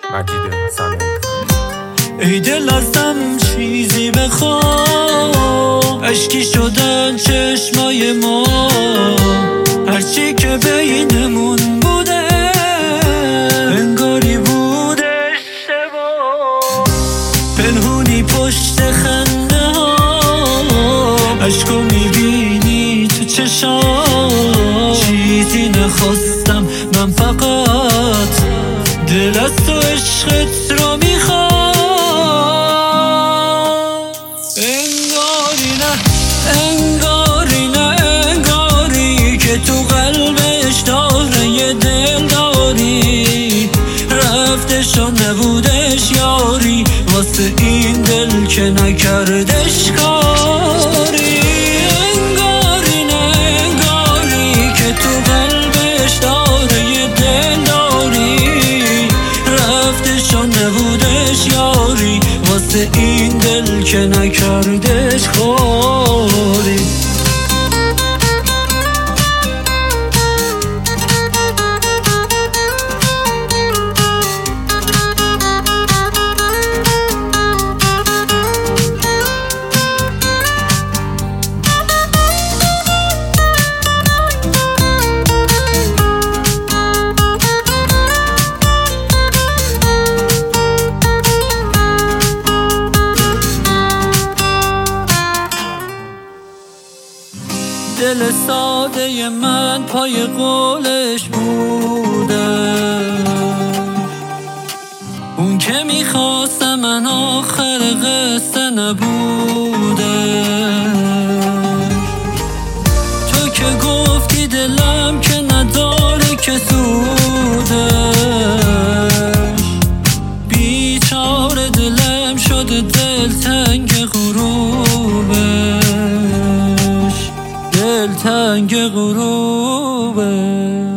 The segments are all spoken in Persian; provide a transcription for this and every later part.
مجید حسن. ای دل ازم چیزی بخواه، اشکی شدن چشمای ما، هرچی که بینمون بوده انگاری بود اشتباه. پنهونی پشت خنده ها، اشکو میبینی تو چشام. چیزی نخواستم من، فقط دل از تو عشقت رو میخوام. انگاری نه انگاری که تو قلبش داره یه دل داری، رفتش و نبودش یاری، واسه این دل که نکردش کاری. انگاری نه انگاری که تو قلبش داره یه دل داری، رفتش و نبودش یاری، واسه این دل که نکردش کاری. دل ساده من پای قولش بوده، اون که میخواست من آخر قصه نبوده. تو که گفتی دلم که نداره که سودش، بیچاره دلم شده دلتنگ غروبش، دلتنگ غروبش.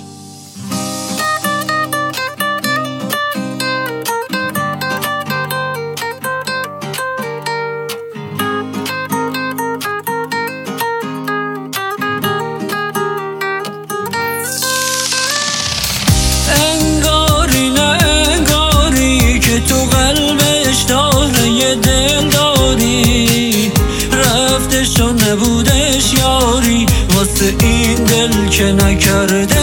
انگاری نه انگاری که تو قلبش داره یه دل داری، رفتش و نبودش یاری، واسه این دل که نکرده